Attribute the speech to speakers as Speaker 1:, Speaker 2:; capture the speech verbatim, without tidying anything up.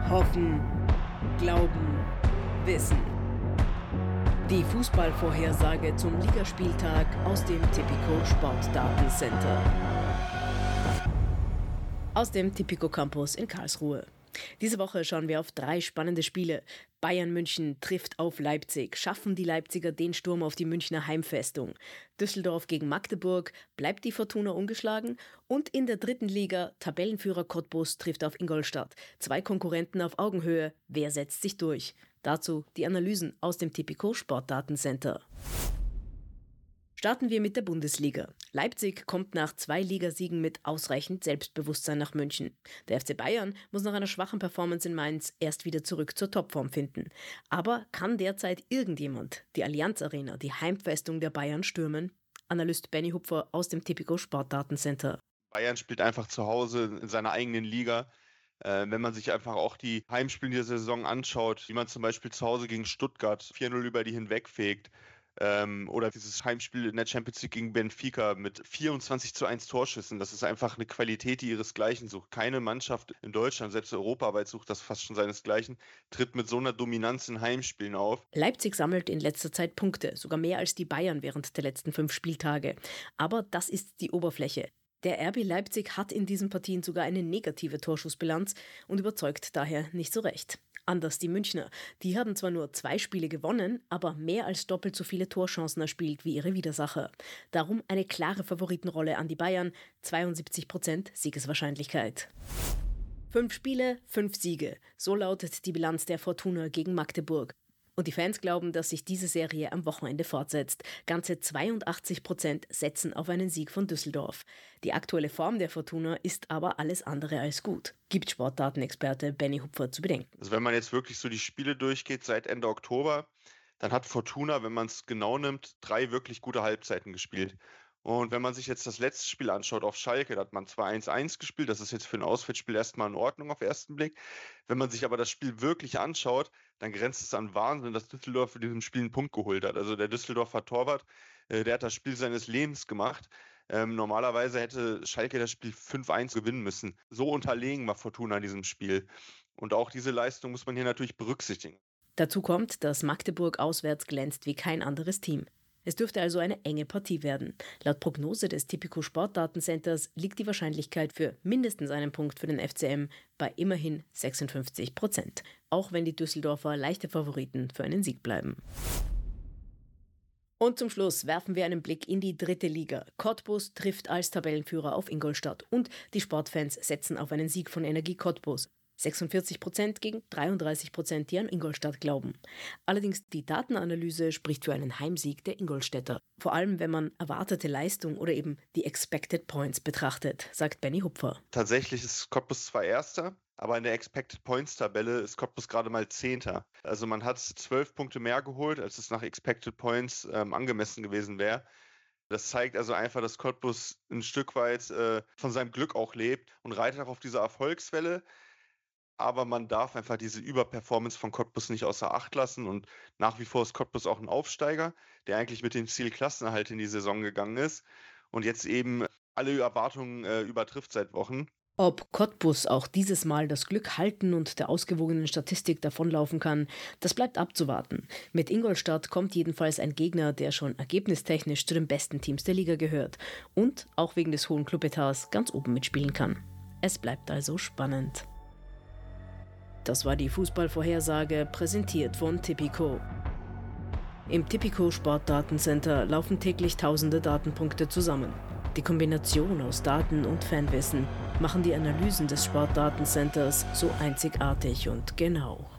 Speaker 1: Hoffen, Glauben, Wissen. Die Fußballvorhersage zum Ligaspieltag aus dem Tipico Sportdatencenter. Aus dem Tipico Campus in Karlsruhe. Diese Woche schauen wir auf drei spannende Spiele. Bayern München trifft auf Leipzig. Schaffen die Leipziger den Sturm auf die Münchner Heimfestung? Düsseldorf gegen Magdeburg. Bleibt die Fortuna ungeschlagen? Und in der dritten Liga, Tabellenführer Cottbus trifft auf Ingolstadt. Zwei Konkurrenten auf Augenhöhe. Wer setzt sich durch? Dazu die Analysen aus dem Tipico Sportdatencenter. Starten wir mit der Bundesliga. Leipzig kommt nach zwei Ligasiegen mit ausreichend Selbstbewusstsein nach München. Der F C Bayern muss nach einer schwachen Performance in Mainz erst wieder zurück zur Topform finden. Aber kann derzeit irgendjemand die Allianz Arena, die Heimfestung der Bayern, stürmen? Analyst Benny Hupfer aus dem Tipico Sportdatencenter.
Speaker 2: Bayern spielt einfach zu Hause in seiner eigenen Liga. Äh, wenn man sich einfach auch die Heimspiele dieser Saison anschaut, wie man zum Beispiel zu Hause gegen Stuttgart vier null über die hinwegfegt, Ähm, oder dieses Heimspiel in der Champions League gegen Benfica mit vierundzwanzig zu eins Torschüssen. Das ist einfach eine Qualität, die ihresgleichen sucht. Keine Mannschaft in Deutschland, selbst europaweit sucht das fast schon seinesgleichen, tritt mit so einer Dominanz in Heimspielen auf.
Speaker 1: Leipzig sammelt in letzter Zeit Punkte, sogar mehr als die Bayern während der letzten fünf Spieltage. Aber das ist die Oberfläche. Der R B Leipzig hat in diesen Partien sogar eine negative Torschussbilanz und überzeugt daher nicht so recht. Anders die Münchner. Die haben zwar nur zwei Spiele gewonnen, aber mehr als doppelt so viele Torchancen erspielt wie ihre Widersacher. Darum eine klare Favoritenrolle an die Bayern, zweiundsiebzig Prozent Siegeswahrscheinlichkeit. Fünf Spiele, fünf Siege. So lautet die Bilanz der Fortuna gegen Magdeburg. Und die Fans glauben, dass sich diese Serie am Wochenende fortsetzt. Ganze zweiundachtzig Prozent setzen auf einen Sieg von Düsseldorf. Die aktuelle Form der Fortuna ist aber alles andere als gut, gibt Sportdatenexperte Benny Hupfer zu bedenken.
Speaker 2: Also wenn man jetzt wirklich so die Spiele durchgeht seit Ende Oktober, dann hat Fortuna, wenn man es genau nimmt, drei wirklich gute Halbzeiten gespielt. Und wenn man sich jetzt das letzte Spiel anschaut auf Schalke, da hat man zwar eins eins gespielt, das ist jetzt für ein Auswärtsspiel erstmal in Ordnung auf den ersten Blick. Wenn man sich aber das Spiel wirklich anschaut, dann grenzt es an Wahnsinn, dass Düsseldorf für diesem Spiel einen Punkt geholt hat. Also der Düsseldorfer Torwart, äh, der hat das Spiel seines Lebens gemacht. Ähm, normalerweise hätte Schalke das Spiel fünf eins gewinnen müssen. So unterlegen war Fortuna in diesem Spiel. Und auch diese Leistung muss man hier natürlich berücksichtigen.
Speaker 1: Dazu kommt, dass Magdeburg auswärts glänzt wie kein anderes Team. Es dürfte also eine enge Partie werden. Laut Prognose des Tipico Sportdatencenters liegt die Wahrscheinlichkeit für mindestens einen Punkt für den F C M bei immerhin sechsundfünfzig Prozent. Auch wenn die Düsseldorfer leichte Favoriten für einen Sieg bleiben. Und zum Schluss werfen wir einen Blick in die dritte Liga. Cottbus trifft als Tabellenführer auf Ingolstadt und die Sportfans setzen auf einen Sieg von Energie Cottbus. sechsundvierzig Prozent gegen dreiunddreißig Prozent, die an Ingolstadt glauben. Allerdings die Datenanalyse spricht für einen Heimsieg der Ingolstädter. Vor allem, wenn man erwartete Leistung oder eben die Expected Points betrachtet, sagt Benny Hupfer.
Speaker 2: Tatsächlich ist Cottbus zwar Erster, aber in der Expected Points Tabelle ist Cottbus gerade mal Zehnter. Also man hat zwölf Punkte mehr geholt, als es nach Expected Points ähm, angemessen gewesen wäre. Das zeigt also einfach, dass Cottbus ein Stück weit äh, von seinem Glück auch lebt und reitet auch auf dieser Erfolgswelle. Aber man darf einfach diese Überperformance von Cottbus nicht außer Acht lassen. Und nach wie vor ist Cottbus auch ein Aufsteiger, der eigentlich mit dem Ziel Klassenerhalt in die Saison gegangen ist und jetzt eben alle Erwartungen äh, übertrifft seit Wochen.
Speaker 1: Ob Cottbus auch dieses Mal das Glück halten und der ausgewogenen Statistik davonlaufen kann, das bleibt abzuwarten. Mit Ingolstadt kommt jedenfalls ein Gegner, der schon ergebnistechnisch zu den besten Teams der Liga gehört und auch wegen des hohen Clubetats ganz oben mitspielen kann. Es bleibt also spannend. Das war die Fußballvorhersage, präsentiert von Tipico. Im Tipico Sportdatencenter laufen täglich tausende Datenpunkte zusammen. Die Kombination aus Daten und Fanwissen machen die Analysen des Sportdatencenters so einzigartig und genau.